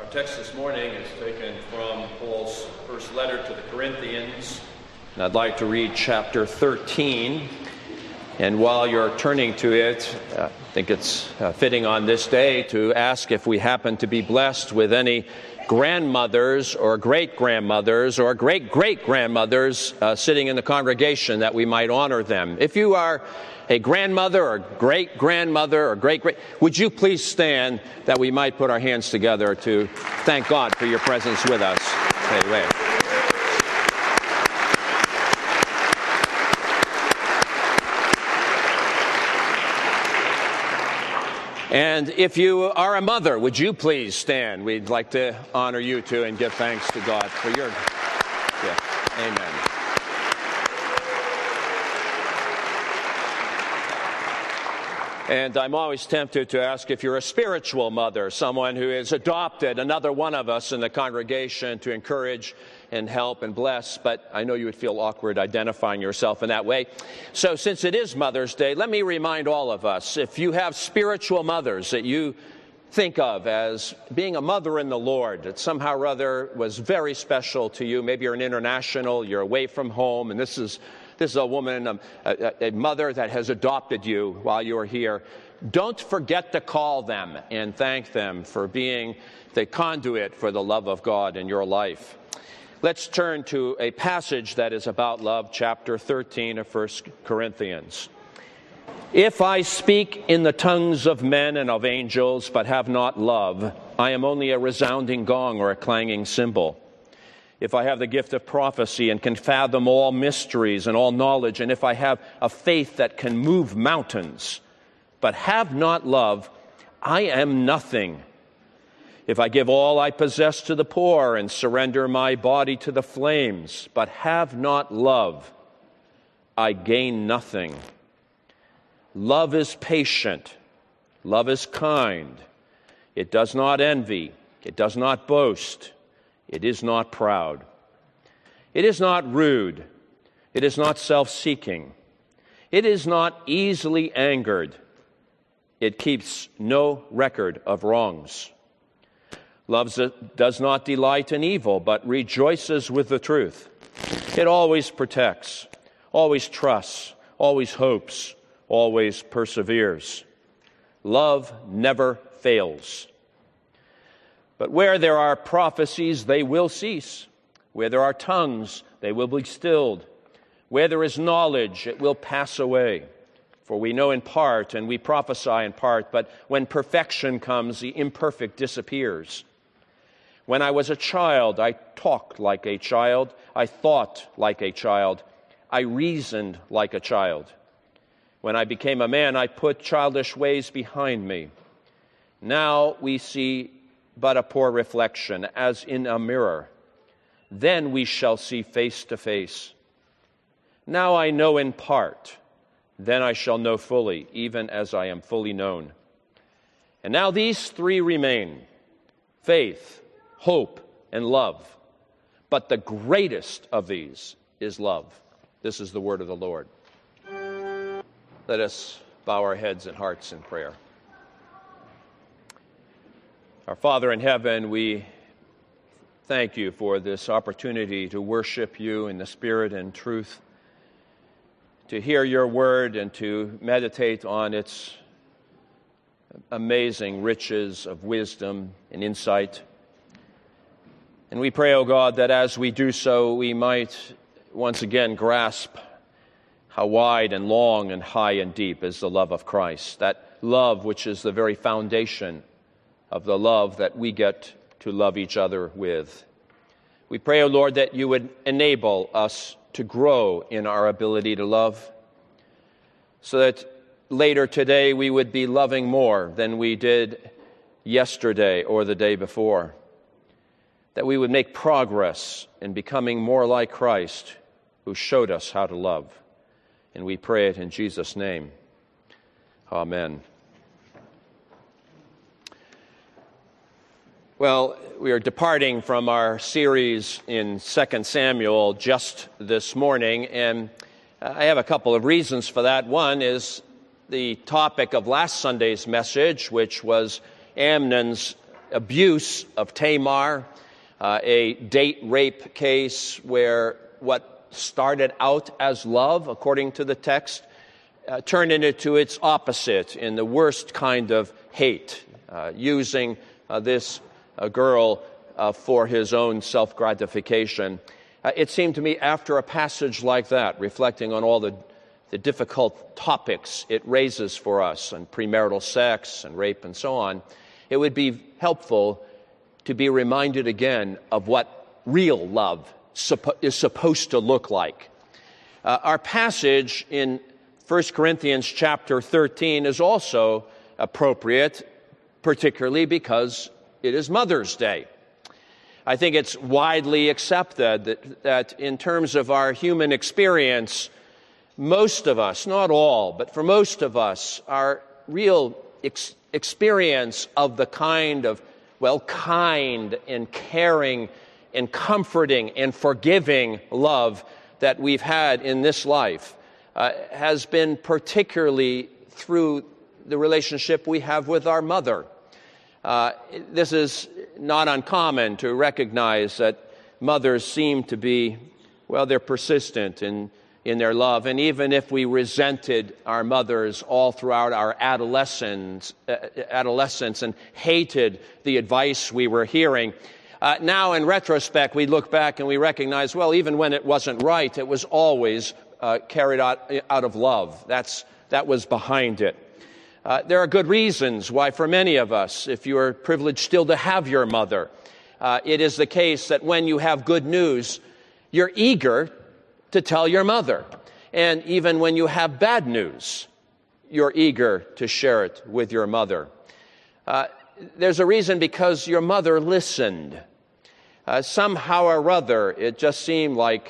Our text this morning is taken from Paul's first letter to the Corinthians. And I'd like to read chapter 13. And while you're turning to it, I think it's fitting on this day to ask if we happen to be blessed with any grandmothers or great-grandmothers or great-great-grandmothers sitting in the congregation, that we might honor them. If you are a grandmother or great-grandmother or great-great, would you please stand that we might put our hands together to thank God for your presence with us. Anyway. And if you are a mother, would you please stand? We'd like to honor you too and give thanks to God for your gift. Amen. And I'm always tempted to ask if you're a spiritual mother, someone who has adopted another one of us in the congregation to encourage and help and bless, but I know you would feel awkward identifying yourself in that way. So since it is Mother's Day, let me remind all of us, if you have spiritual mothers that you think of as being a mother in the Lord, that somehow or other was very special to you, maybe you're an international, you're away from home, and this is a woman, a mother that has adopted you while you're here. Don't forget to call them and thank them for being the conduit for the love of God in your life. Let's turn to a passage that is about love, chapter 13 of 1 Corinthians. If I speak in the tongues of men and of angels, but have not love, I am only a resounding gong or a clanging cymbal. If I have the gift of prophecy and can fathom all mysteries and all knowledge, and if I have a faith that can move mountains, but have not love, I am nothing. If I give all I possess to the poor and surrender my body to the flames, but have not love, I gain nothing. Love is patient. Love is kind. It does not envy. It does not boast. It is not proud. It is not rude. It is not self-seeking. It is not easily angered. It keeps no record of wrongs. Love does not delight in evil, but rejoices with the truth. It always protects, always trusts, always hopes, always perseveres. Love never fails. But where there are prophecies, they will cease. Where there are tongues, they will be stilled. Where there is knowledge, it will pass away. For we know in part and we prophesy in part, but when perfection comes, the imperfect disappears. When I was a child, I talked like a child. I thought like a child. I reasoned like a child. When I became a man, I put childish ways behind me. Now we see but a poor reflection, as in a mirror. Then we shall see face to face. Now I know in part. Then I shall know fully, even as I am fully known. And now these three remain: faith, hope, and love. But the greatest of these is love. This is the word of the Lord. Let us bow our heads and hearts in prayer. Our Father in heaven, we thank you for this opportunity to worship you in the Spirit and truth, to hear your word and to meditate on its amazing riches of wisdom and insight. And we pray, O God, that as we do so, we might once again grasp how wide and long and high and deep is the love of Christ, that love which is the very foundation of the love that we get to love each other with. We pray, O Lord, that you would enable us to grow in our ability to love, so that later today we would be loving more than we did yesterday or the day before, that we would make progress in becoming more like Christ, who showed us how to love. And we pray it in Jesus' name. Amen. Well, we are departing from our series in 2 Samuel just this morning, and I have a couple of reasons for that. One is the topic of last Sunday's message, which was Amnon's abuse of Tamar, a date rape case where what started out as love, according to the text, turned into its opposite in the worst kind of hate, using this girl for his own self-gratification. It seemed to me after a passage like that, reflecting on all the difficult topics it raises for us, and premarital sex and rape and so on, it would be helpful to be reminded again of what real love is supposed to look like. Our passage in 1 Corinthians chapter 13 is also appropriate, particularly because it is Mother's Day. I think it's widely accepted that in terms of our human experience, most of us, not all, but for most of us, our real experience of the kind of, kind and caring and comforting and forgiving love that we've had in this life has been particularly through the relationship we have with our mother. This is not uncommon to recognize that mothers seem to be, they're persistent in their love. And even if we resented our mothers all throughout our adolescence and hated the advice we were hearing, now in retrospect, we look back and we recognize, even when it wasn't right, it was always carried out of love. That was behind it. There are good reasons why for many of us, if you are privileged still to have your mother, it is the case that when you have good news, you're eager to tell your mother. And even when you have bad news, you're eager to share it with your mother. There's a reason, because your mother listened. Somehow or other, it just seemed like,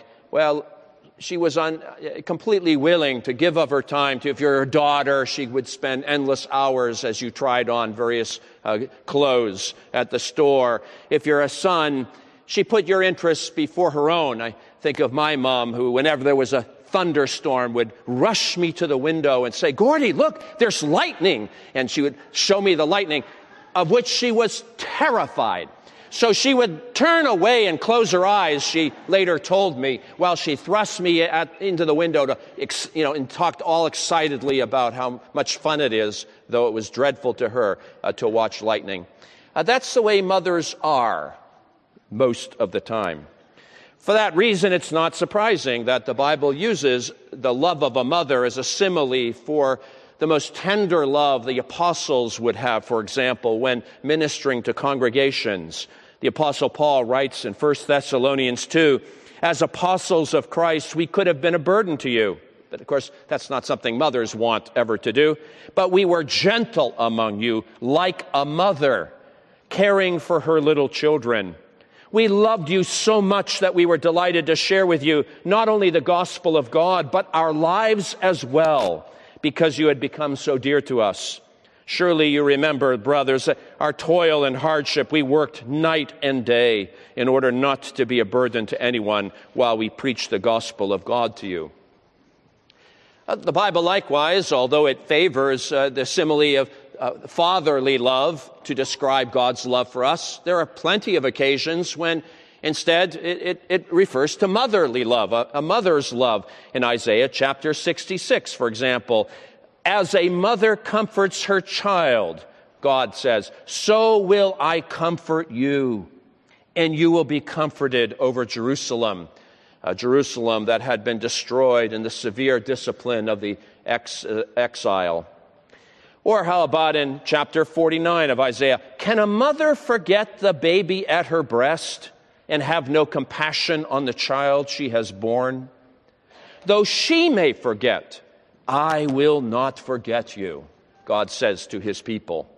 she was completely willing to give of her time to. If you're her daughter, she would spend endless hours as you tried on various clothes at the store. If you're a son, she put your interests before her own. I think of my mom, who, whenever there was a thunderstorm, would rush me to the window and say, "Gordy, look, there's lightning." And she would show me the lightning, of which she was terrified. So she would turn away and close her eyes, she later told me, while she thrust me into the window and talked all excitedly about how much fun it is, though it was dreadful to her to watch lightning. That's the way mothers are most of the time. For that reason, it's not surprising that the Bible uses the love of a mother as a simile for the most tender love the apostles would have, for example, when ministering to congregations. The Apostle Paul writes in 1 Thessalonians 2, "As apostles of Christ, we could have been a burden to you." But of course, that's not something mothers want ever to do. "But we were gentle among you, like a mother, caring for her little children. We loved you so much that we were delighted to share with you not only the gospel of God, but our lives as well, because you had become so dear to us. Surely you remember, brothers, our toil and hardship. We worked night and day in order not to be a burden to anyone while we preached the gospel of God to you." The Bible likewise, although it favors the simile of fatherly love to describe God's love for us, there are plenty of occasions when instead it refers to motherly love, a mother's love. In Isaiah chapter 66, for example, "As a mother comforts her child," God says, "so will I comfort you, and you will be comforted over Jerusalem." Jerusalem that had been destroyed in the severe discipline of the exile. Or how about in chapter 49 of Isaiah, "Can a mother forget the baby at her breast and have no compassion on the child she has borne? Though she may forget, I will not forget you," God says to his people.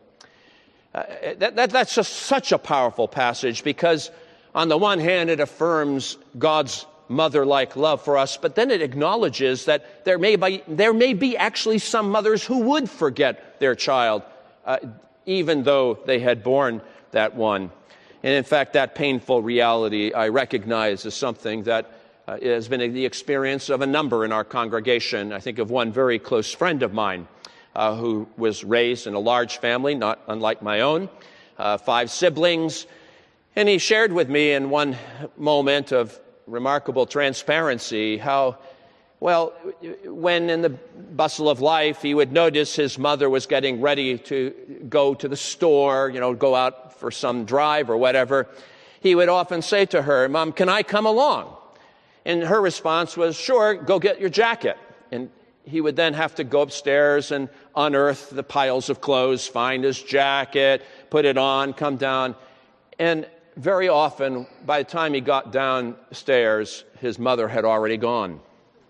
That's just such a powerful passage, because on the one hand, it affirms God's mother-like love for us, but then it acknowledges that there may be actually some mothers who would forget their child, even though they had borne that one. And in fact, that painful reality I recognize as something that has been the experience of a number in our congregation. I think of one very close friend of mine who was raised in a large family, not unlike my own, 5 siblings. And he shared with me in one moment of remarkable transparency how, well, when in the bustle of life he would notice his mother was getting ready to go to the store, go out for some drive or whatever, he would often say to her, "Mom, can I come along?" And her response was, "Sure, go get your jacket." And he would then have to go upstairs and unearth the piles of clothes, find his jacket, put it on, come down. And very often, by the time he got downstairs, his mother had already gone.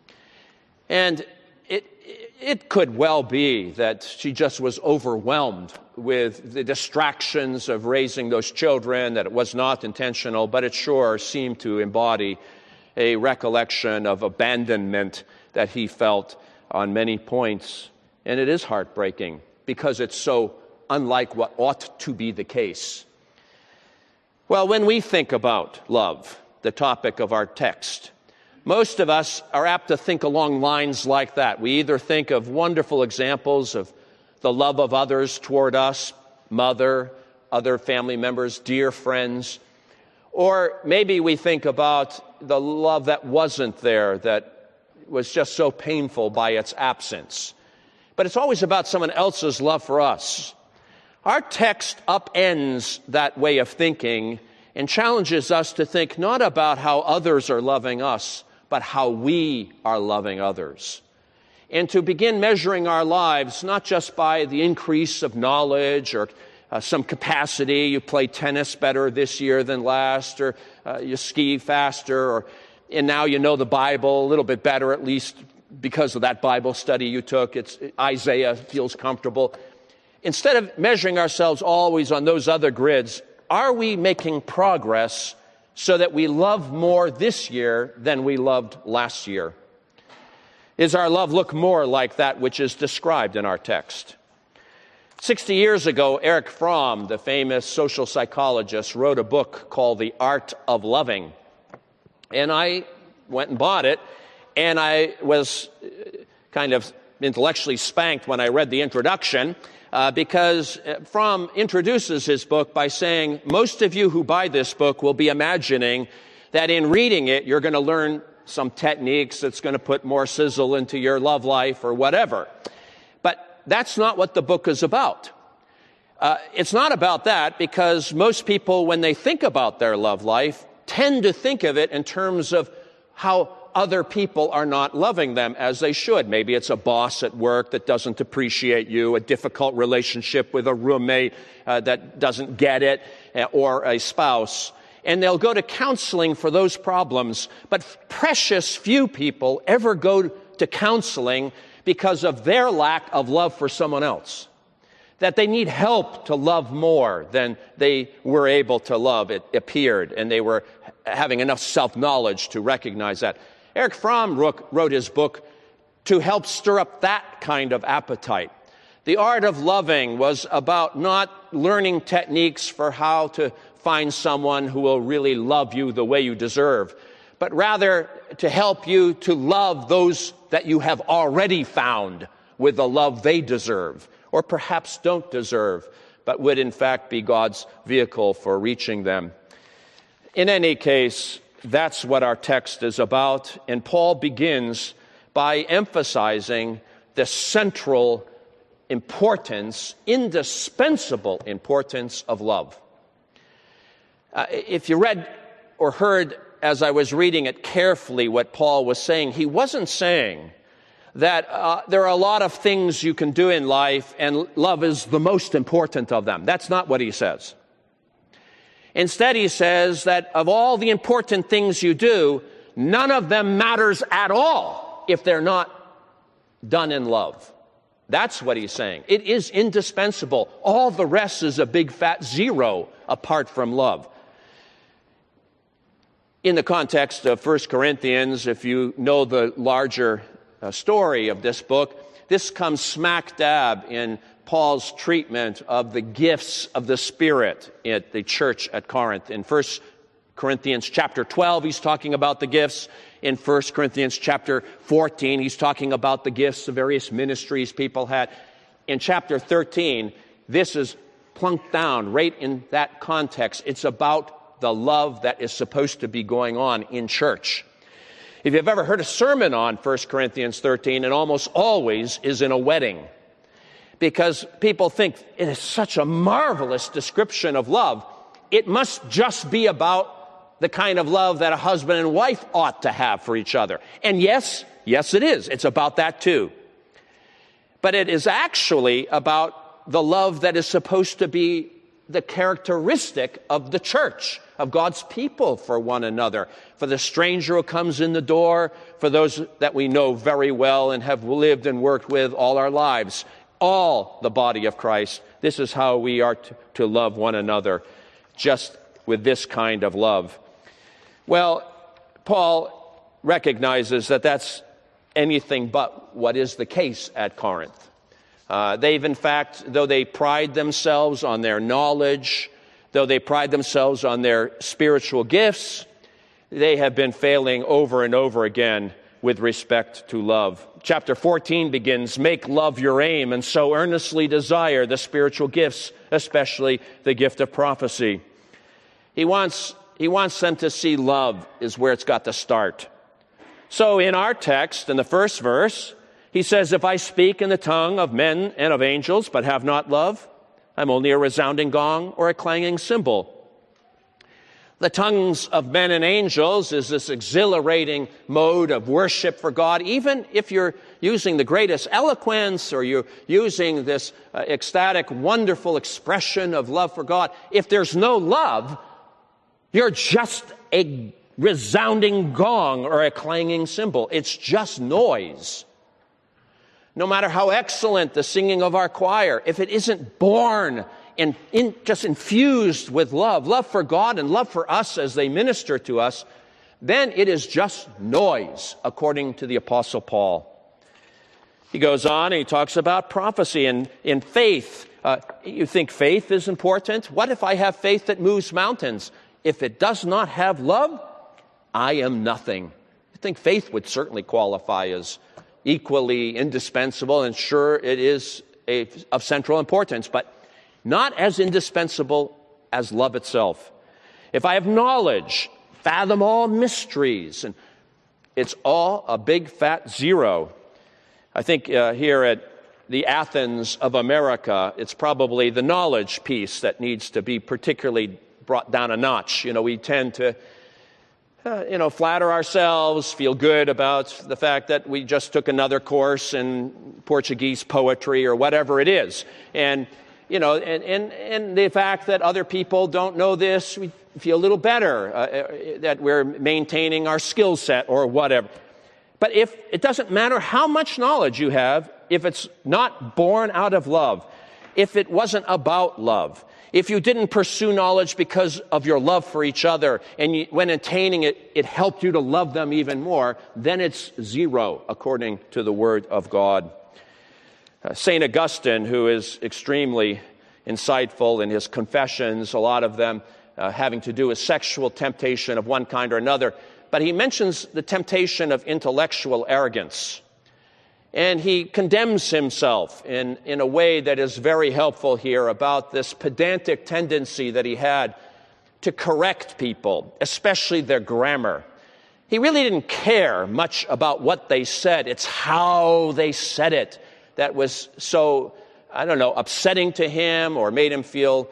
And it could well be that she just was overwhelmed with the distractions of raising those children, that it was not intentional, but it sure seemed to embody a recollection of abandonment that he felt on many points. And it is heartbreaking because it's so unlike what ought to be the case. Well, when we think about love, the topic of our text, most of us are apt to think along lines like that. We either think of wonderful examples of the love of others toward us, mother, other family members, dear friends, or maybe we think about the love that wasn't there, that was just so painful by its absence. But it's always about someone else's love for us. Our text upends that way of thinking and challenges us to think not about how others are loving us, but how we are loving others. And to begin measuring our lives not just by the increase of knowledge or some capacity, you play tennis better this year than last, or you ski faster, and now you know the Bible a little bit better, at least because of that Bible study you took. Isaiah feels comfortable. Instead of measuring ourselves always on those other grids, are we making progress so that we love more this year than we loved last year? Is our love look more like that which is described in our text? 60 years ago, Erich Fromm, the famous social psychologist, wrote a book called The Art of Loving. And I went and bought it, and I was kind of intellectually spanked when I read the introduction, because Fromm introduces his book by saying, most of you who buy this book will be imagining that in reading it, you're going to learn some techniques that's going to put more sizzle into your love life or whatever. But that's not what the book is about. It's not about that because most people, when they think about their love life, tend to think of it in terms of how other people are not loving them as they should. Maybe it's a boss at work that doesn't appreciate you, a difficult relationship with a roommate that doesn't get it, or a spouse. And they'll go to counseling for those problems. But precious few people ever go to counseling because of their lack of love for someone else. That they need help to love more than they were able to love, it appeared, and they were having enough self-knowledge to recognize that. Erich Fromm wrote his book to help stir up that kind of appetite. The Art of Loving was about not learning techniques for how to find someone who will really love you the way you deserve, but rather to help you to love those that you have already found with the love they deserve, or perhaps don't deserve, but would in fact be God's vehicle for reaching them. In any case, that's what our text is about, and Paul begins by emphasizing the central importance, indispensable importance of love. If you read or heard as I was reading it carefully what Paul was saying, he wasn't saying that there are a lot of things you can do in life and love is the most important of them. That's not what he says. Instead, he says that of all the important things you do, none of them matters at all if they're not done in love. That's what he's saying. It is indispensable. All the rest is a big fat zero apart from love. In the context of 1 Corinthians, if you know the larger story of this book, this comes smack dab in Paul's treatment of the gifts of the Spirit at the church at Corinth. In 1 Corinthians chapter 12, he's talking about the gifts. In 1 Corinthians chapter 14, he's talking about the gifts, the various ministries people had. In chapter 13, this is plunked down right in that context. It's about the love that is supposed to be going on in church. If you've ever heard a sermon on 1 Corinthians 13, it almost always is in a wedding, because people think it is such a marvelous description of love. It must just be about the kind of love that a husband and wife ought to have for each other. And yes, it is. It's about that too. But it is actually about the love that is supposed to be the characteristic of the church, of God's people for one another, for the stranger who comes in the door, for those that we know very well and have lived and worked with all our lives, all the body of Christ. This is how we are to love one another, just with this kind of love. Well, Paul recognizes that that's anything but what is the case at Corinth. They've, in fact, though they pride themselves on their knowledge, though they pride themselves on their spiritual gifts, they have been failing over and over again with respect to love. Chapter 14 begins, "Make love your aim, and so earnestly desire the spiritual gifts, especially the gift of prophecy." He wants them to see love is where it's got to start. So in our text, in the first verse, he says, "If I speak in the tongue of men and of angels, but have not love, I'm only a resounding gong or a clanging cymbal." The tongues of men and angels is this exhilarating mode of worship for God. Even if you're using the greatest eloquence or you're using this ecstatic, wonderful expression of love for God, if there's no love, you're just a resounding gong or a clanging cymbal. It's just noise. No matter how excellent the singing of our choir, if it isn't born and just infused with love for God and love for us as they minister to us, then it is just noise, according to the Apostle Paul. He goes on and he talks about prophecy and in faith. You think faith is important? What if I have faith that moves mountains? If it does not have love, I am nothing. I think faith would certainly qualify as equally indispensable, and sure, it is of central importance, but not as indispensable as love itself. If I have knowledge, fathom all mysteries, and it's all a big fat zero. I think here at the Athens of America, it's probably the knowledge piece that needs to be particularly brought down a notch. We tend to flatter ourselves, feel good about the fact that we just took another course in Portuguese poetry or whatever it is. And the fact that other people don't know this, we feel a little better that we're maintaining our skill set or whatever. But if it doesn't matter how much knowledge you have, if it's not born out of love, if it wasn't about love, if you didn't pursue knowledge because of your love for each other, and when attaining it, it helped you to love them even more, then it's zero, according to the Word of God. St. Augustine, who is extremely insightful in his confessions, a lot of them having to do with sexual temptation of one kind or another, but he mentions the temptation of intellectual arrogance. And he condemns himself in a way that is very helpful here about this pedantic tendency that he had to correct people, especially their grammar. He really didn't care much about what they said. It's how they said it that was so, upsetting to him or made him feel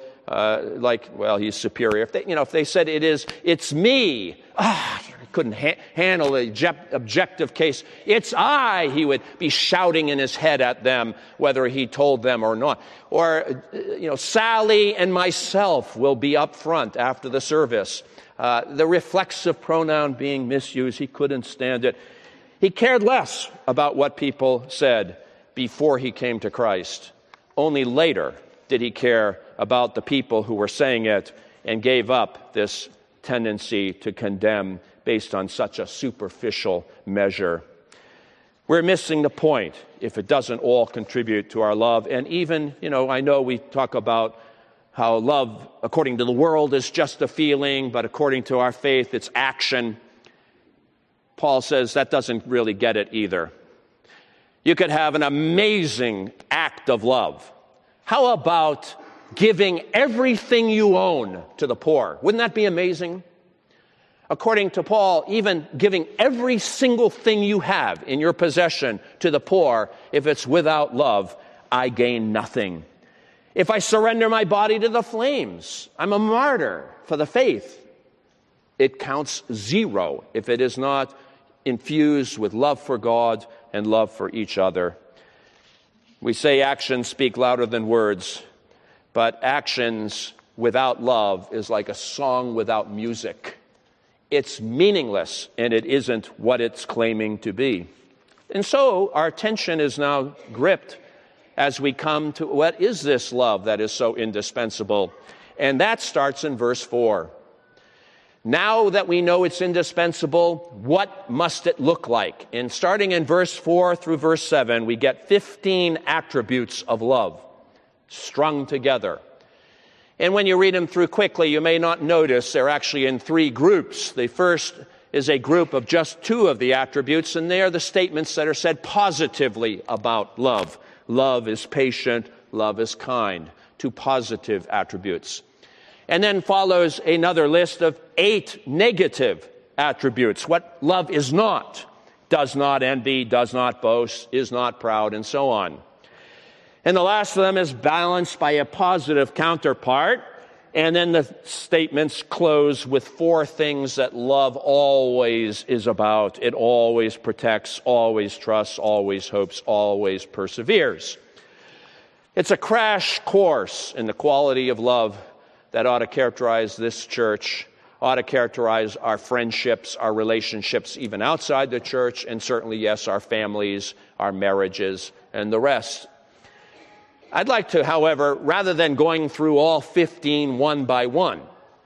he's superior. If they said it's me, he couldn't handle the objective case. It's I, he would be shouting in his head at them, whether he told them or not. Or, Sally and myself will be up front after the service. The reflexive pronoun being misused, he couldn't stand it. He cared less about what people said before he came to Christ. Only later did he care about the people who were saying it and gave up this tendency to condemn based on such a superficial measure. We're missing the point if it doesn't all contribute to our love. And even, I know we talk about how love, according to the world, is just a feeling, but according to our faith, it's action. Paul says that doesn't really get it either. You could have an amazing act of love. How about giving everything you own to the poor. Wouldn't that be amazing? According to Paul, even giving every single thing you have in your possession to the poor, if it's without love, I gain nothing. If I surrender my body to the flames, I'm a martyr for the faith. It counts zero if it is not infused with love for God and love for each other. We say actions speak louder than words, but actions without love is like a song without music. It's meaningless, and it isn't what it's claiming to be. And so our attention is now gripped as we come to what is this love that is so indispensable? And that starts in verse 4. Now that we know it's indispensable, what must it look like? And starting in verse 4 through verse 7, we get 15 attributes of love strung together. And when you read them through quickly, you may not notice they're actually in three groups. The first is a group of just two of the attributes, and they are the statements that are said positively about love. Love is patient, love is kind. Two positive attributes. And then follows another list of 8 negative attributes. What love is not. Does not envy, does not boast, is not proud, and so on. And the last of them is balanced by a positive counterpart. And then the statements close with 4 things that love always is about. It always protects, always trusts, always hopes, always perseveres. It's a crash course in the quality of love that ought to characterize this church, ought to characterize our friendships, our relationships even outside the church, and certainly, yes, our families, our marriages, and the rest. I'd like to, however, rather than going through all 15 one by one,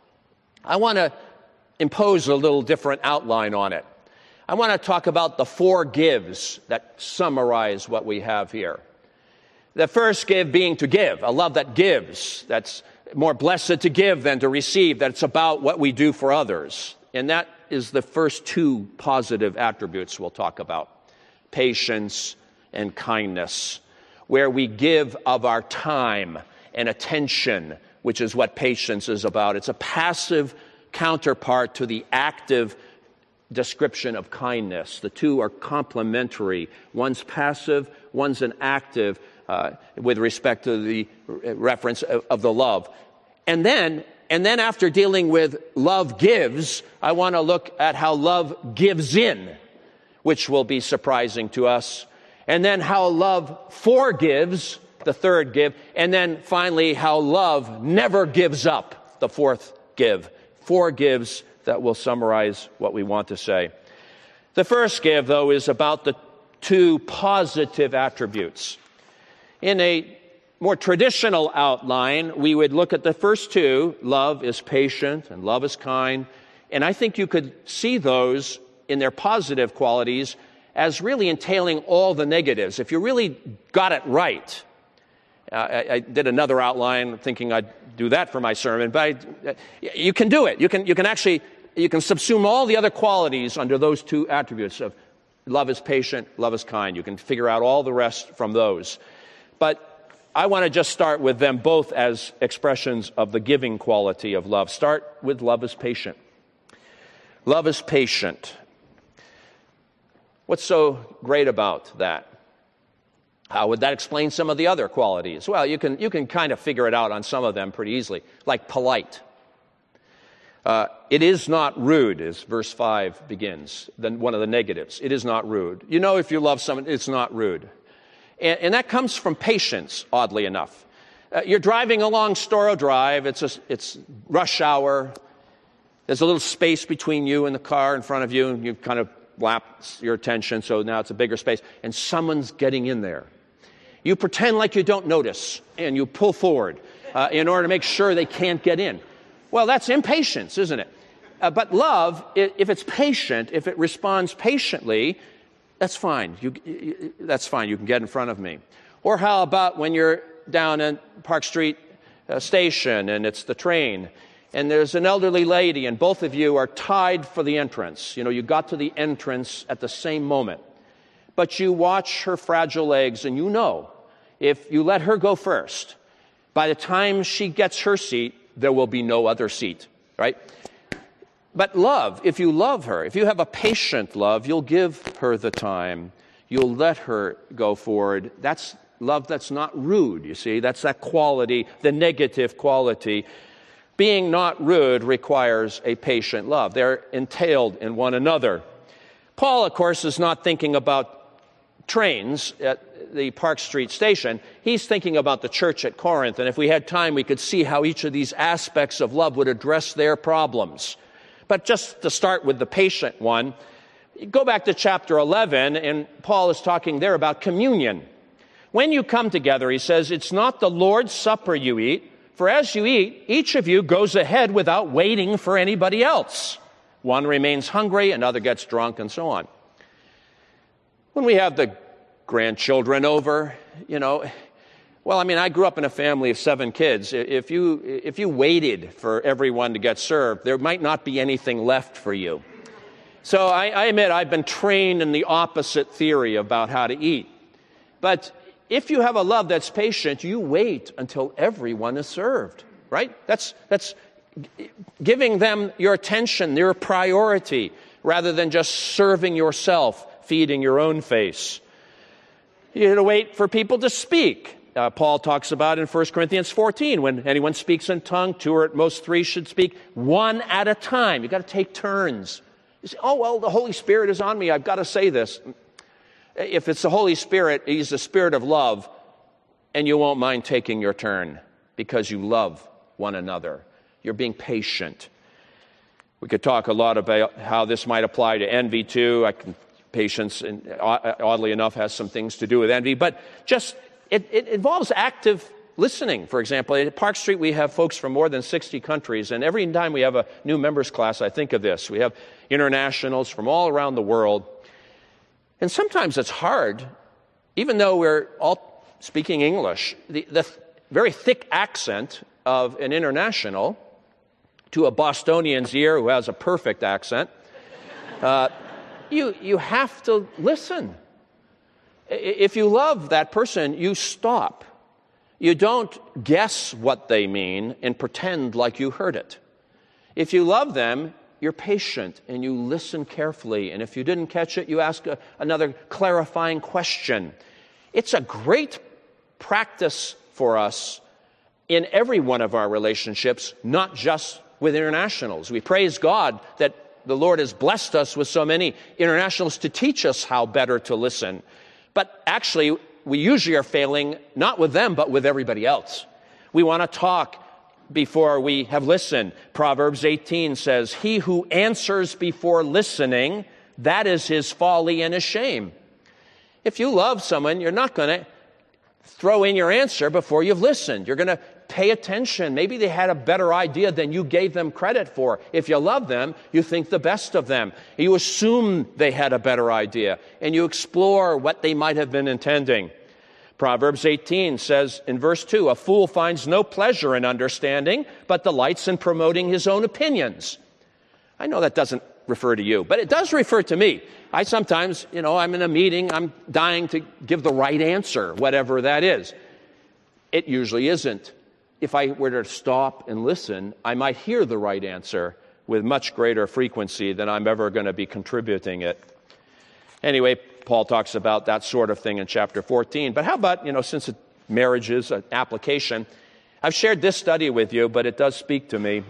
I want to impose a little different outline on it. I want to talk about the 4 gives that summarize what we have here. The first give being to give, a love that gives, that's more blessed to give than to receive, that it's about what we do for others. And that is the first 2 positive attributes we'll talk about, patience and kindness, where we give of our time and attention, which is what patience is about. It's a passive counterpart to the active description of kindness. The two are complementary. One's passive, one's an active with respect to the reference of the love. And then after dealing with love gives, I want to look at how love gives in, which will be surprising to us. And then how love forgives, the third give. And then finally, how love never gives up, the fourth give. 4 gives that will summarize what we want to say. The first give, though, is about the 2 positive attributes. In a more traditional outline, we would look at the first 2. Love is patient and love is kind. And I think you could see those in their positive qualities as really entailing all the negatives. If you really got it right, I did another outline thinking I'd do that for my sermon, but you can do it. You can subsume all the other qualities under those 2 attributes of love is patient, love is kind. You can figure out all the rest from those. But I want to just start with them both as expressions of the giving quality of love. Start with love is patient. Love is patient. What's so great about that? How would that explain some of the other qualities? Well, you can kind of figure it out on some of them pretty easily, like polite. It is not rude, as verse 5 begins, then one of the negatives. It is not rude. You know, if you love someone, it's not rude. And that comes from patience, oddly enough. You're driving along Storrow Drive. It's rush hour. There's a little space between you and the car in front of you, and you kind of lapse your attention, so now it's a bigger space, and someone's getting in there. You pretend like you don't notice, and you pull forward in order to make sure they can't get in. Well, that's impatience, isn't it? But love, if it's patient, if it responds patiently, that's fine. That's fine. You can get in front of me. Or how about when you're down at Park Street Station, and it's the train, and there's an elderly lady, and both of you are tied for the entrance. You know, you got to the entrance at the same moment. But you watch her fragile legs, and you know, if you let her go first, By the time she gets her seat, there will be no other seat, right? But love, if you love her, if you have a patient love, you'll give her the time. You'll let her go forward. That's love that's not rude, you see. That's that quality, the negative quality. Being not rude requires a patient love. They're entailed in one another. Paul, of course, is not thinking about trains at the Park Street station. He's thinking about the church at Corinth. And if we had time, we could see how each of these aspects of love would address their problems. But just to start with the patient one, go back to chapter 11, and Paul is talking there about communion. When you come together, he says, it's not the Lord's Supper you eat, for as you eat, each of you goes ahead without waiting for anybody else. One remains hungry, another gets drunk, and so on. When we have the grandchildren over, I grew up in a family of 7 kids. If you waited for everyone to get served, there might not be anything left for you. So I admit I've been trained in the opposite theory about how to eat. But if you have a love that's patient, you wait until everyone is served, right? That's giving them your attention, your priority, rather than just serving yourself, feeding your own face. You have to wait for people to speak. Paul talks about in 1 Corinthians 14, when anyone speaks in tongue, 2 or at most 3 should speak, one at a time. You've got to take turns. You say, the Holy Spirit is on me. I've got to say this. If it's the Holy Spirit, He's the Spirit of love, and you won't mind taking your turn because you love one another. You're being patient. We could talk a lot about how this might apply to envy, too. Patience, oddly enough, has some things to do with envy, but just it involves active listening. For example, at Park Street, we have folks from more than 60 countries, and every time we have a new members class, I think of this. We have internationals from all around the world, and sometimes it's hard, even though we're all speaking English, the very thick accent of an international to a Bostonian's ear who has a perfect accent, you have to listen. If you love that person, you stop. You don't guess what they mean and pretend like you heard it. If you love them, you're patient and you listen carefully. And if you didn't catch it, you ask another clarifying question. It's a great practice for us in every one of our relationships, not just with internationals. We praise God that the Lord has blessed us with so many internationals to teach us how better to listen. But actually, we usually are failing not with them, but with everybody else. We want to talk before we have listened. Proverbs 18 says, he who answers before listening, that is his folly and his shame. If you love someone, you're not going to throw in your answer before you've listened. You're going to pay attention. Maybe they had a better idea than you gave them credit for. If you love them, you think the best of them. You assume they had a better idea, and you explore what they might have been intending. Proverbs 18 says in verse 2, a fool finds no pleasure in understanding, but delights in promoting his own opinions. I know that doesn't refer to you, but it does refer to me. I sometimes, I'm in a meeting, I'm dying to give the right answer, whatever that is. It usually isn't. If I were to stop and listen, I might hear the right answer with much greater frequency than I'm ever going to be contributing it. Anyway, Paul talks about that sort of thing in chapter 14. But how about, since marriage is an application, I've shared this study with you, but it does speak to me.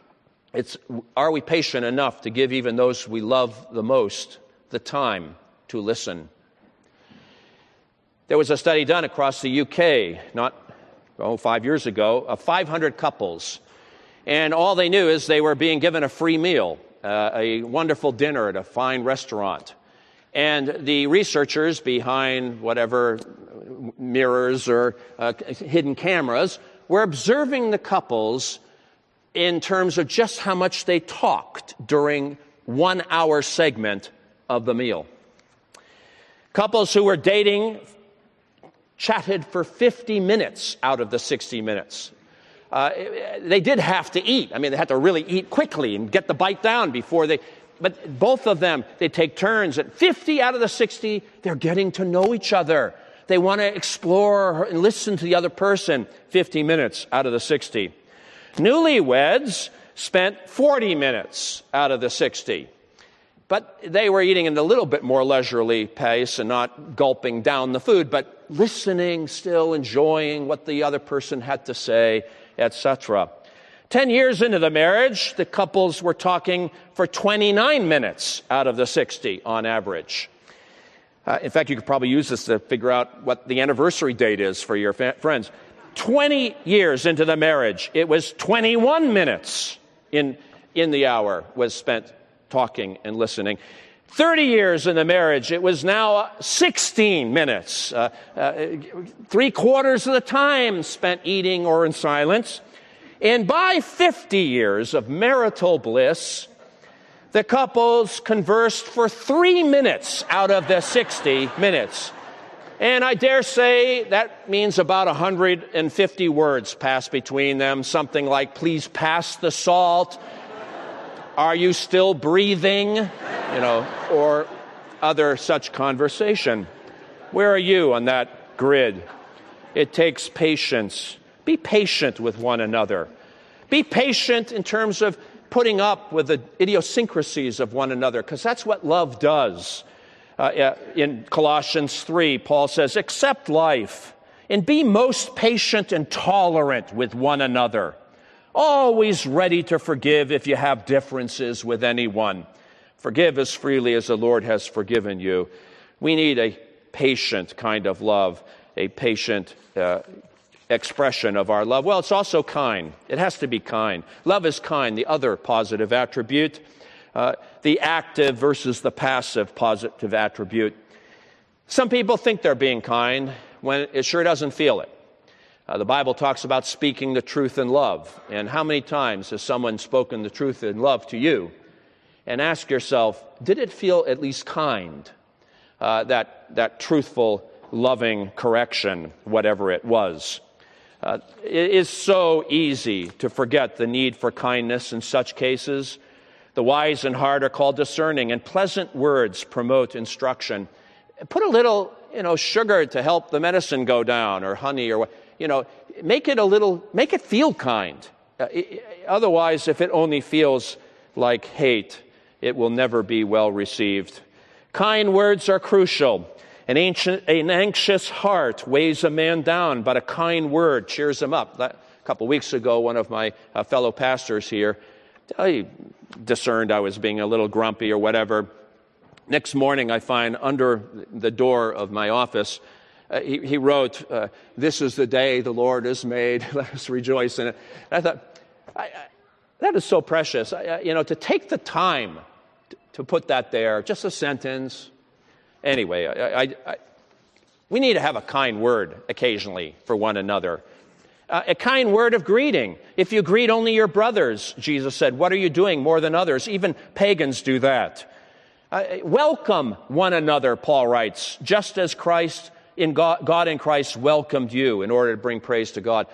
Are we patient enough to give even those we love the most the time to listen? There was a study done across the UK, 5 years ago, of 500 couples. And all they knew is they were being given a free meal, a wonderful dinner at a fine restaurant. And the researchers behind whatever mirrors or hidden cameras were observing the couples in terms of just how much they talked during 1 hour segment of the meal. Couples who were dating chatted for 50 minutes out of the 60 minutes. They did have to eat. They had to really eat quickly and get the bite down before they... But both of them, they take turns. At 50 out of the 60, they're getting to know each other. They want to explore and listen to the other person 50 minutes out of the 60. Newlyweds spent 40 minutes out of the 60. But they were eating in a little bit more leisurely pace and not gulping down the food, but listening, still enjoying what the other person had to say, etc. 10 years into the marriage, the couples were talking for 29 minutes out of the 60 on average. In fact, you could probably use this to figure out what the anniversary date is for your friends. 20 years into the marriage, it was 21 minutes in the hour was spent talking and listening. 30 years in the marriage, it was now 16 minutes. 3/4 of the time spent eating or in silence. And by 50 years of marital bliss, the couples conversed for 3 minutes out of the 60 minutes. And I dare say that means about 150 words passed between them, something like, "Please pass the salt," "Are you still breathing?" Or other such conversation. Where are you on that grid? It takes patience. Be patient with one another. Be patient in terms of putting up with the idiosyncrasies of one another, because that's what love does. In Colossians 3, Paul says, "Accept life and be most patient and tolerant with one another, always ready to forgive if you have differences with anyone. Forgive as freely as the Lord has forgiven you." We need a patient kind of love, a patient expression of our love. Well, it's also kind. It has to be kind. Love is kind, the other positive attribute. The active versus the passive positive attribute. Some people think they're being kind when it sure doesn't feel it. The Bible talks about speaking the truth in love. And how many times has someone spoken the truth in love to you? And ask yourself, did it feel at least kind? That truthful, loving correction, whatever it was. It is so easy to forget the need for kindness in such cases. The wise in heart are called discerning, and pleasant words promote instruction. Put a little, sugar to help the medicine go down, or honey, or make it feel kind. Otherwise, if it only feels like hate, it will never be well received. Kind words are crucial. An anxious heart weighs a man down, but a kind word cheers him up. A couple weeks ago, one of my fellow pastors here, I discerned I was being a little grumpy or whatever. Next morning, I find under the door of my office, he wrote, "This is the day the Lord has made. Let us rejoice in it." And I thought, that is so precious. To take the time to put that there, just a sentence. Anyway, we need to have a kind word occasionally for one another. A kind word of greeting. If you greet only your brothers, Jesus said, what are you doing more than others? Even pagans do that. Welcome one another, Paul writes, just as God in Christ welcomed you in order to bring praise to God.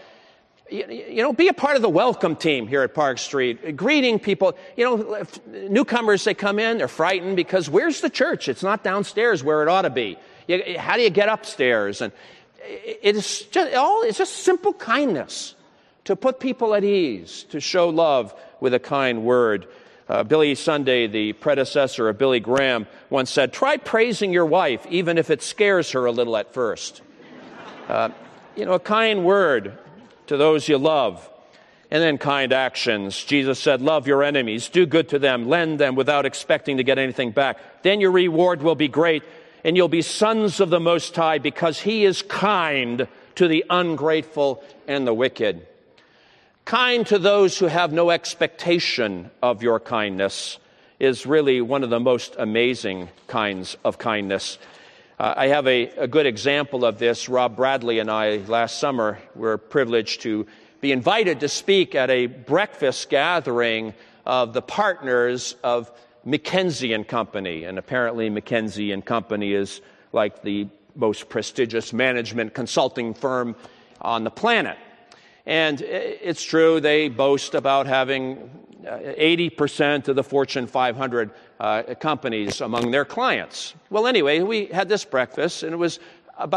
Be a part of the welcome team here at Park Street, greeting people. Newcomers, they come in, they're frightened because where's the church? It's not downstairs where it ought to be. How do you get upstairs? And it's just simple kindness to put people at ease, to show love with a kind word. Billy Sunday, the predecessor of Billy Graham, once said, "Try praising your wife, even if it scares her a little at first." A kind word to those you love. And then kind actions. Jesus said, love your enemies, do good to them, lend them without expecting to get anything back. Then your reward will be great, and you'll be sons of the Most High, because He is kind to the ungrateful and the wicked. Kind to those who have no expectation of your kindness is really one of the most amazing kinds of kindness. I have a good example of this. Rob Bradley and I, last summer, were privileged to be invited to speak at a breakfast gathering of the partners of McKinsey & Company. And apparently McKinsey & Company is like the most prestigious management consulting firm on the planet. And it's true, they boast about having 80% of the Fortune 500 companies among their clients. Well, anyway, we had this breakfast, and it was about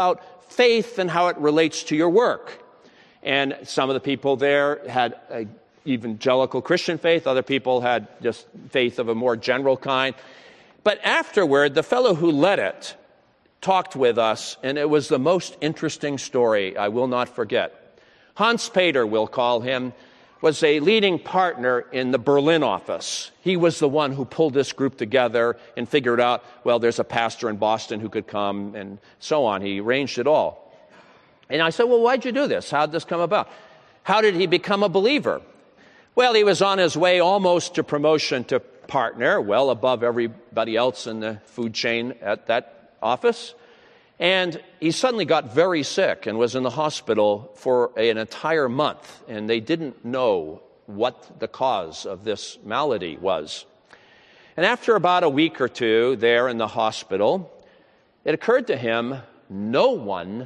faith and how it relates to your work. And some of the people there had a evangelical Christian faith. Other people had just faith of a more general kind. But afterward, the fellow who led it talked with us, and it was the most interesting story I will not forget. Hans Peter, we'll call him, was a leading partner in the Berlin office. He was the one who pulled this group together and figured out, well, there's a pastor in Boston who could come, and so on. He arranged it all. And I said, well, why'd you do this? How'd this come about? How did he become a believer? Well, he was on his way almost to promotion to partner, well above everybody else in the food chain at that office. And he suddenly got very sick and was in the hospital for an entire month. And they didn't know what the cause of this malady was. And after about a week or two there in the hospital, it occurred to him no one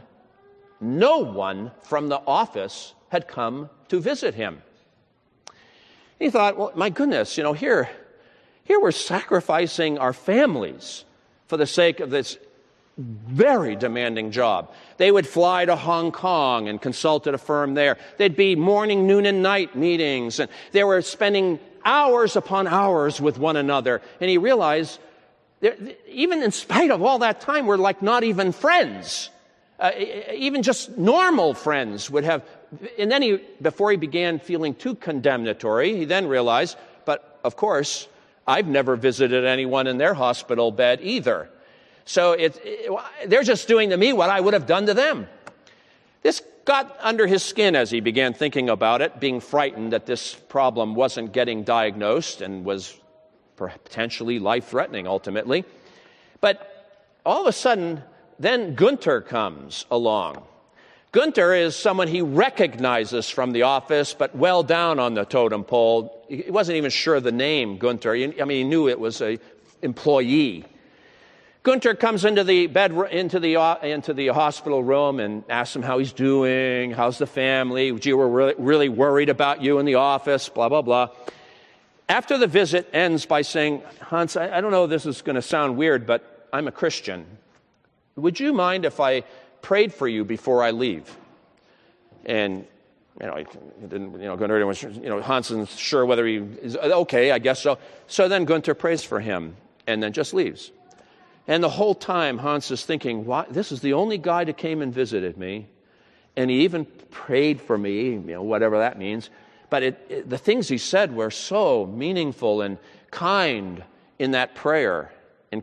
from the office had come to visit him. He thought, well, my goodness, here we're sacrificing our families for the sake of this very demanding job. They would fly to Hong Kong and consult at a firm there. There'd be morning, noon, and night meetings, and they were spending hours upon hours with one another. And he realized, even in spite of all that time, we're like not even friends. Even just normal friends would have. And then before he began feeling too condemnatory, he then realized, but of course, I've never visited anyone in their hospital bed either. So they're just doing to me what I would have done to them. This got under his skin as he began thinking about it, being frightened that this problem wasn't getting diagnosed and was potentially life-threatening ultimately. But all of a sudden, then Gunther comes along. Gunther is someone he recognizes from the office, but well down on the totem pole. He wasn't even sure of the name Gunther. I mean, he knew it was an employee. Gunther comes into the hospital room and asks him how he's doing, how's the family, gee, we're really worried about you in the office, blah, blah, blah. After the visit ends by saying, Hans, I don't know if this is going to sound weird, but I'm a Christian. Would you mind if I prayed for you before I leave? And, Gunther was, Hans isn't sure whether he is okay, I guess so. So then Gunther prays for him and then just leaves. And the whole time, Hans is thinking, this is the only guy that came and visited me, and he even prayed for me, whatever that means. But the things he said were so meaningful and kind in that prayer, and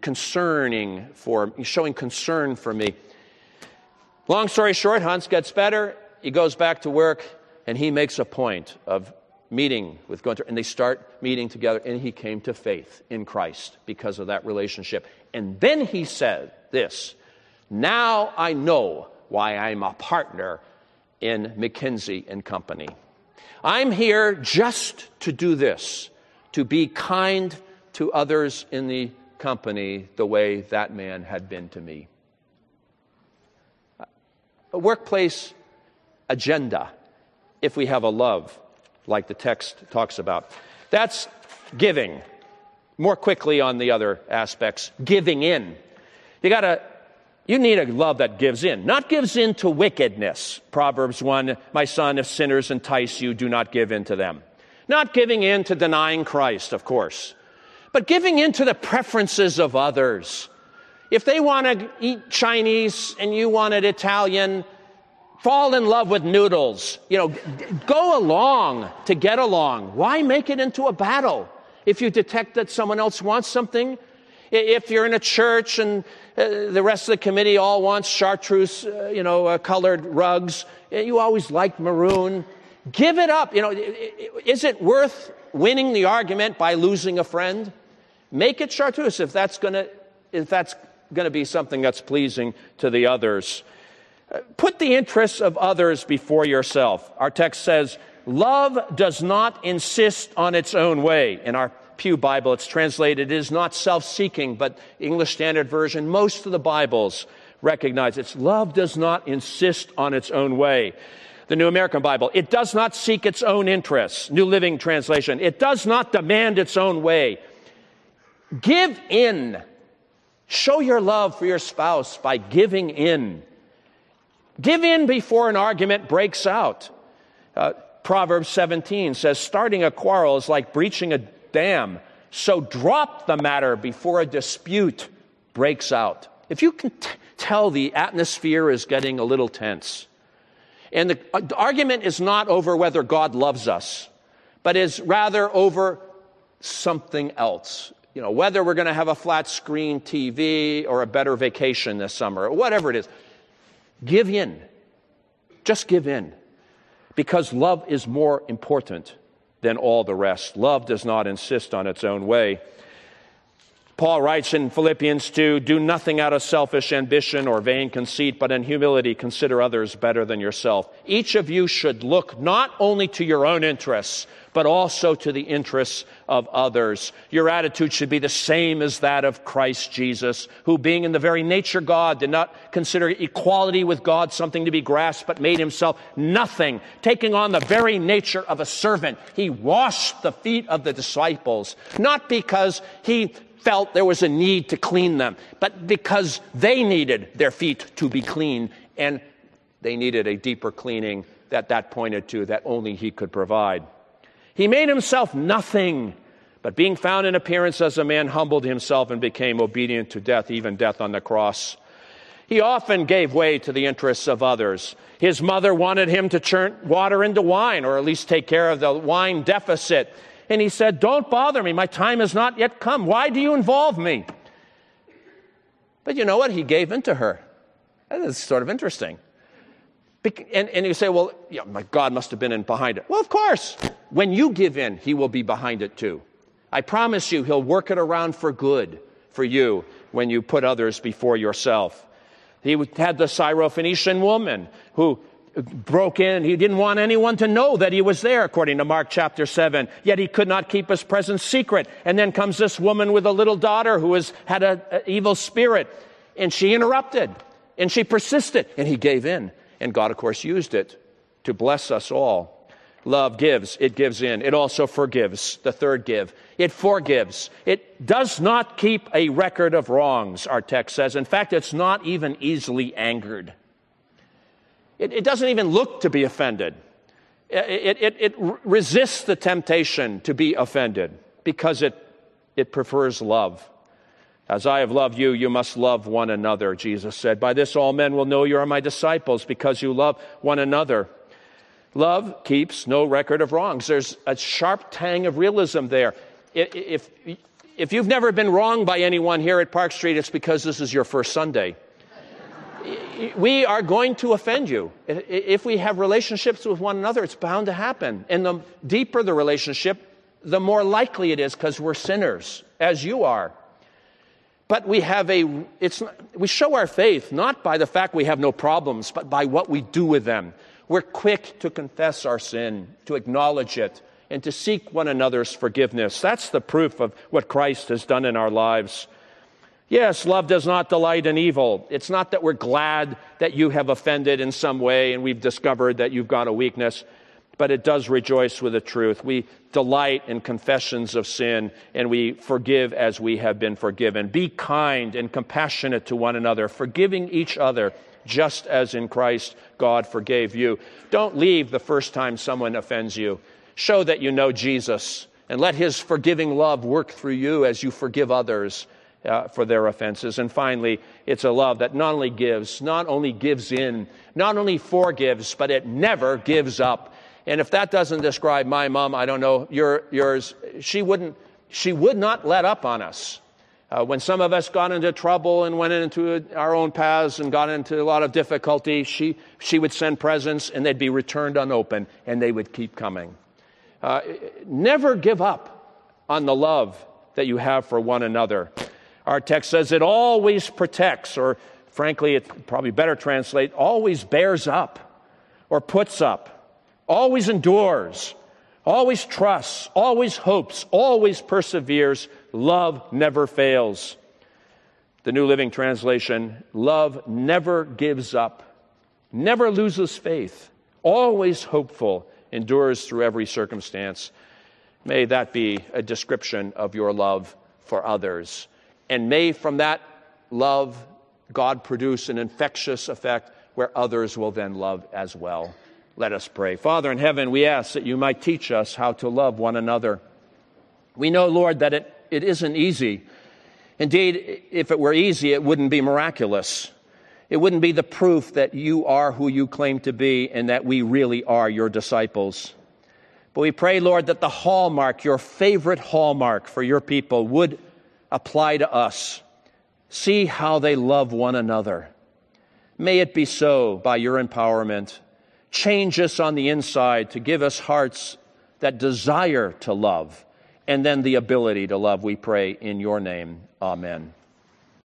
showing concern for me. Long story short, Hans gets better, he goes back to work, and he makes a point of meeting with Gunther, and they start meeting together, and he came to faith in Christ because of that relationship. And then he said this, now I know why I'm a partner in McKinsey & Company. I'm here just to do this, to be kind to others in the company the way that man had been to me. A workplace agenda, if we have a love like the text talks about. That's giving. More quickly on the other aspects, giving in. You need a love that gives in, not gives in to wickedness. Proverbs 1, my son, if sinners entice you, do not give in to them. Not giving in to denying Christ, of course, but giving in to the preferences of others. If they want to eat Chinese and you wanted Italian, fall in love with noodles. Go along to get along. Why make it into a battle? If you detect that someone else wants something, if you're in a church and the rest of the committee all wants chartreuse, colored rugs, you always liked maroon, give it up. Is it worth winning the argument by losing a friend? Make it chartreuse if that's going to be something that's pleasing to the others. Put the interests of others before yourself. Our text says, love does not insist on its own way. In our Pew Bible, it's translated, it is not self-seeking, but English Standard Version, most of the Bibles recognize it's love does not insist on its own way. The New American Bible, it does not seek its own interests. New Living Translation, it does not demand its own way. Give in. Show your love for your spouse by giving in. Give in before an argument breaks out. Proverbs 17 says, starting a quarrel is like breaching a dam. So drop the matter before a dispute breaks out. If you can tell the atmosphere is getting a little tense. And the argument is not over whether God loves us, but is rather over something else. You know, whether we're going to have a flat screen TV or a better vacation this summer, or whatever it is. Give in. Just give in. Because love is more important than all the rest. Love does not insist on its own way. Paul writes in Philippians 2, do nothing out of selfish ambition or vain conceit, but in humility consider others better than yourself. Each of you should look not only to your own interests, but also to the interests of others. Your attitude should be the same as that of Christ Jesus, who being in the very nature God, did not consider equality with God something to be grasped, but made himself nothing, taking on the very nature of a servant. He washed the feet of the disciples, not because he felt there was a need to clean them, but because they needed their feet to be clean, and they needed a deeper cleaning that pointed to that only he could provide. He made himself nothing, but being found in appearance as a man, humbled himself and became obedient to death, even death on the cross. He often gave way to the interests of others. His mother wanted him to turn water into wine, or at least take care of the wine deficit. And he said, don't bother me. My time has not yet come. Why do you involve me? But you know what? He gave in to her. That is sort of interesting. And you say, well, yeah, my God must have been in behind it. Well, of course. When you give in, he will be behind it too. I promise you, he'll work it around for good for you when you put others before yourself. He had the Syrophoenician woman who broke in. He didn't want anyone to know that he was there, according to Mark chapter 7. Yet he could not keep his presence secret. And then comes this woman with a little daughter who had an evil spirit. And she interrupted. And she persisted. And he gave in. And God, of course, used it to bless us all. Love gives. It gives in. It also forgives. The third give. It forgives. It does not keep a record of wrongs, our text says. In fact, it's not even easily angered. It doesn't even look to be offended. It resists the temptation to be offended because it prefers love. As I have loved you, you must love one another, Jesus said. By this all men will know you are my disciples, because you love one another. Love keeps no record of wrongs. There's a sharp tang of realism there. If you've never been wronged by anyone here at Park Street, it's because this is your first Sunday. We are going to offend you. If we have relationships with one another, it's bound to happen. And the deeper the relationship, the more likely it is, because we're sinners, as you are. But we show our faith not by the fact we have no problems, but by what we do with them. We're quick to confess our sin, to acknowledge it, and to seek one another's forgiveness. That's the proof of what Christ has done in our lives. Yes, love does not delight in evil. It's not that we're glad that you have offended in some way and we've discovered that you've got a weakness, but it does rejoice with the truth. We delight in confessions of sin, and we forgive as we have been forgiven. Be kind and compassionate to one another, forgiving each other, just as in Christ God forgave you. Don't leave the first time someone offends you. Show that you know Jesus, and let his forgiving love work through you as you forgive others for their offenses. And finally, it's a love that not only gives in, not only forgives, but it never gives up. And if that doesn't describe my mom, I don't know yours. She would not let up on us. When some of us got into trouble and went into our own paths and got into a lot of difficulty, she would send presents and they'd be returned unopened, and they would keep coming. Never give up on the love that you have for one another. Our text says it always protects, or frankly, it probably better translate, always bears up or puts up, always endures, always trusts, always hopes, always perseveres. Love never fails. The New Living Translation, love never gives up, never loses faith, always hopeful, endures through every circumstance. May that be a description of your love for others. And may from that love, God produce an infectious effect where others will then love as well. Let us pray. Father in heaven, we ask that you might teach us how to love one another. We know, Lord, that it isn't easy. Indeed, if it were easy, it wouldn't be miraculous. It wouldn't be the proof that you are who you claim to be and that we really are your disciples. But we pray, Lord, that the hallmark, your favorite hallmark for your people, would apply to us. See how they love one another. May it be so by your empowerment. Change us on the inside to give us hearts that desire to love, and then the ability to love, we pray in your name. Amen.